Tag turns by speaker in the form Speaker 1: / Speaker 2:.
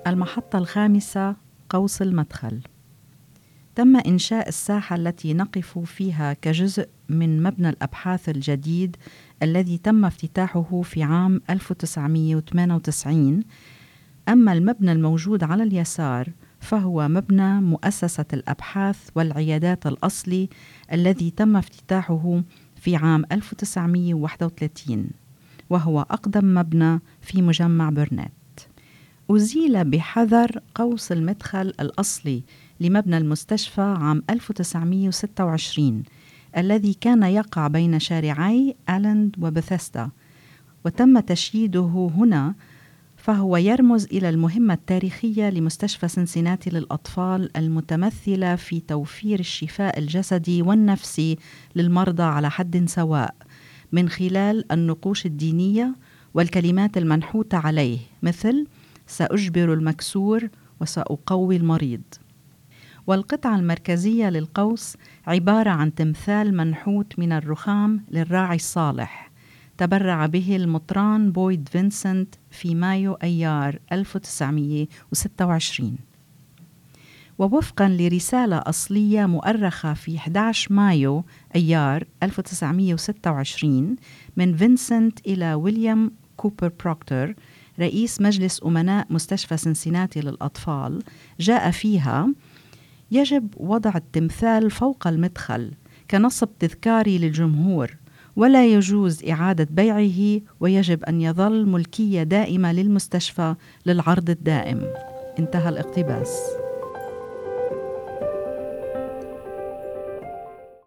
Speaker 1: المحطة الخامسة، قوس المدخل. تم إنشاء الساحة التي نقف فيها كجزء من مبنى الأبحاث الجديد الذي تم افتتاحه في عام 1998. أما المبنى الموجود على اليسار فهو مبنى مؤسسة الأبحاث والعيادات الأصلي الذي تم افتتاحه في عام 1931، وهو أقدم مبنى في مجمع برنات. أزيل بحذر قوس المدخل الأصلي لمبنى المستشفى عام 1926 الذي كان يقع بين شارعي آلند وبثيسدا، وتم تشييده هنا، فهو يرمز إلى المهمة التاريخية لمستشفى سنسناتي للأطفال المتمثلة في توفير الشفاء الجسدي والنفسي للمرضى على حد سواء من خلال النقوش الدينية والكلمات المنحوتة عليه، مثل سأجبر المكسور وسأقوي المريض. والقطعة المركزية للقوس عبارة عن تمثال منحوت من الرخام للراعي الصالح تبرع به المطران بويد فينسنت في مايو أيار 1926. ووفقاً لرسالة أصلية مؤرخة في 11 مايو أيار 1926 من فينسنت إلى ويليام كوبر بروكتور رئيس مجلس أمناء مستشفى سنسناتي للأطفال، جاء فيها: يجب وضع التمثال فوق المدخل كنصب تذكاري للجمهور، ولا يجوز إعادة بيعه، ويجب أن يظل ملكية دائمة للمستشفى للعرض الدائم. انتهى الاقتباس.